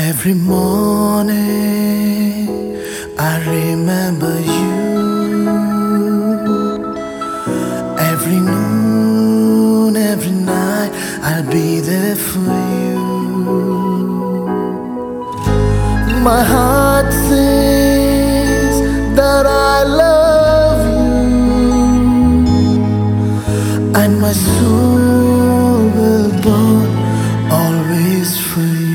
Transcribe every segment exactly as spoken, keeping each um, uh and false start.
Every morning I remember you. Every noon, every night I'll be there for you. My heart says that I love you, and my soul will burn always for you.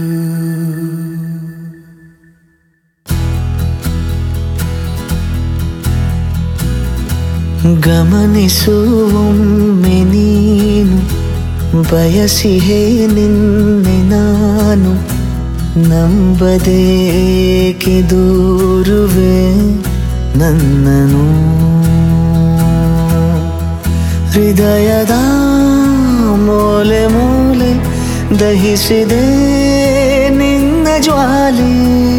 ಗಮನಿಸುವೊಮ್ಮೆ ನೀನು ಬಯಸಿಹೇ ನಿನ್ನೆ ನಾನು ನಂಬದೇಕೆ ದೂರುವೆ ನನ್ನನು ಹೃದಯದ ಮೂಲೆ ಮೂಲೆ ದಹಿಸಿದೆ ನಿನ್ನ ಜ್ವಾಲೆ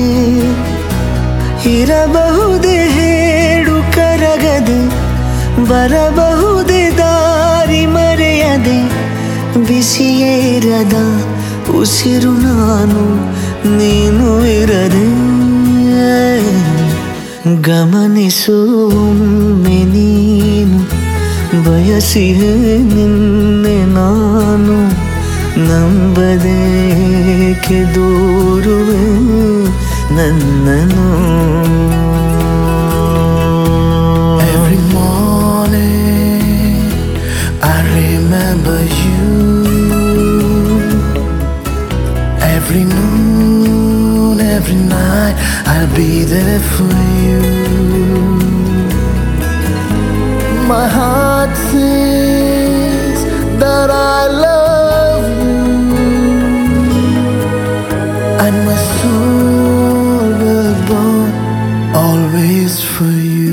ಇರಬಹುದೇ ಹೇಳು ಕರಗದೆ ಬರಬಹುದೇ ದಾರಿ ಮರೆಯದೆ ಬಿಸಿಯೇರದ ಉಸಿರು ನಾನು ನೀನು ಇರದೆ ಗಮನಿಸುವೊಮ್ಮೆ ನೀನು ಬಯಸಿಹೇ ನಿನ್ನೆ ನಾನು ನಂಬದೇಕೆ ದೂರುವೆ ನನ್ನನು. Every morning I remember you. Every noon, every night I'll be there for you. My heart says that I love you, and my soul will burn always for you.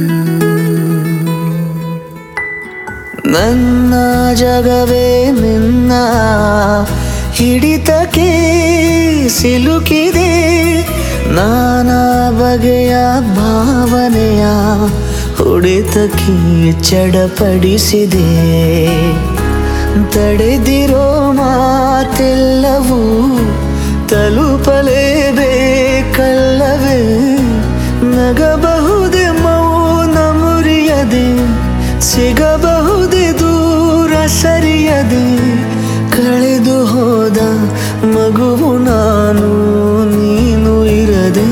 ನನ್ನ ಜಗವೇ ನಿನ್ನ ಹಿಡಿತಕ್ಕೆ ಸಿಲುಕಿದೆ ನಾನಾ ಬಗೆಯ ಭಾವನೆಯ ಹೊಡೆತಕ್ಕೆ ಚಡಪಡಿಸಿದೆ ತಡೆದಿರೋ ಮಾತೆಲ್ಲವೂ ತಲುಪಲೇಬೇಕಲ್ಲವೇ ನಗಬಹುದೇ ಮೌನ ಮುರಿಯದೆ ಸಿಗಬಹುದೇ ದೂರ ಸರಿಯದೆ ಕಳೆದು ಹೋದ ಮಗುವು ನಾನು ನೀನು ಇರದೆ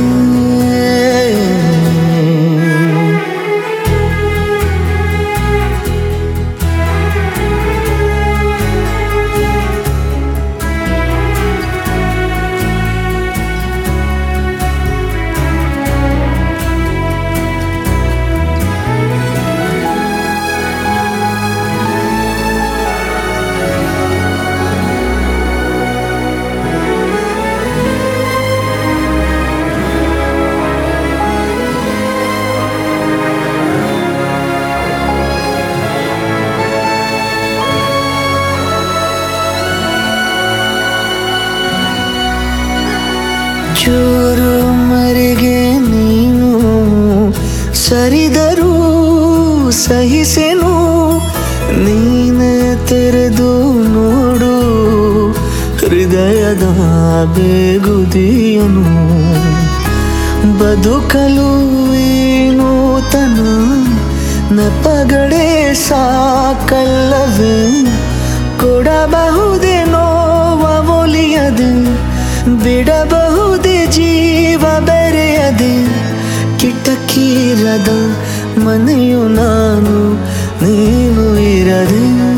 ಚೂರು ಮರೆಗೆ ನೀನು ಸರಿದರೂ ಸಹಿಸೆನು ನೀನೆ ತೆರೆದು ನೋಡು ಹೃದಯದ ಬೇಗುದಿಯನು ಬದುಕಲು ಈ ನೂತನ ನೆಪಗಳೇ ಸಾಕಲ್ಲವೇ ಕೊಡಬಹುದೇ ನೋವ ಒಲಿಯದೆ ಬಿಡಬಹುದೇ ಜೀವ ಬೆರೆಯದೆ ಕಿಟಕಿರದ ಮನೆಯು ನಾನು ನೀನು ಇರದೆ